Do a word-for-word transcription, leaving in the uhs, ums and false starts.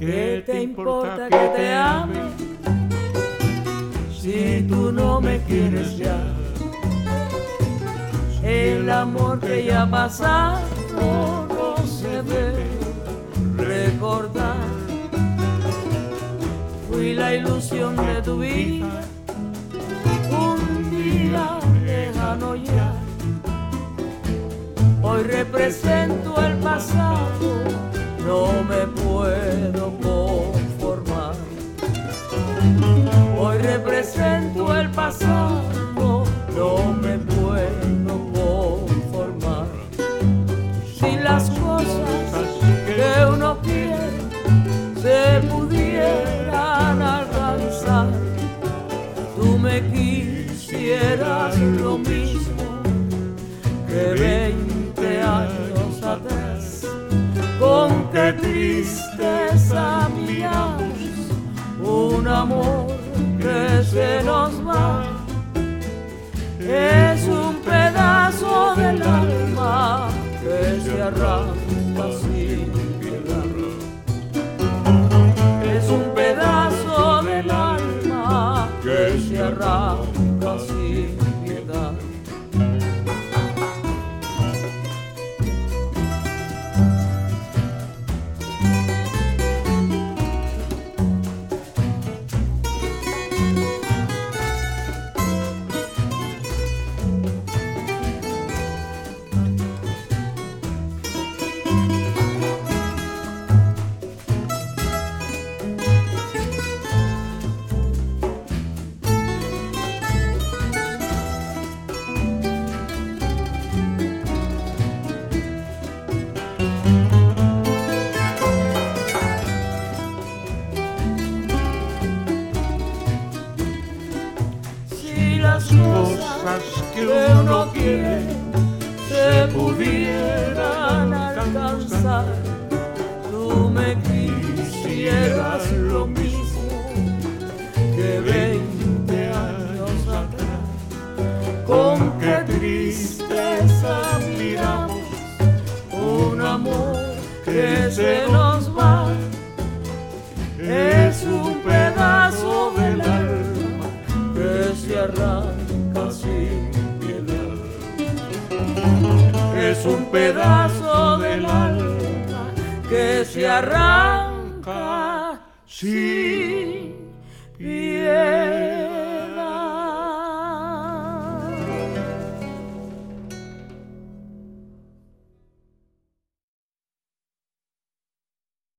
¿Qué te importa que te ame si tú no me quieres ya? El amor que ya ha pasado no se debe recordar. Fui la ilusión de tu vida, un día lejano ya. Hoy represento el pasado, no me puedo conformar. Hoy represento el pasado, no me puedo conformar. Si las cosas que uno quiere se pudieran alcanzar, tú me quisieras lo mismo que veinte años atrás. Con qué tristeza miramos un amor que se nos va. Es un pedazo del alma que se arranca sin piedad. Es un pedazo del alma que se arranca sin piedad. Las cosas que uno quiere se pudieran alcanzar, tú me quisieras lo mismo que veinte años atrás. Con qué tristeza miramos un amor que se nos va. Es un pedazo del alma que se arranca sin piedad. Es un pedazo del alma que se arranca sin piedad.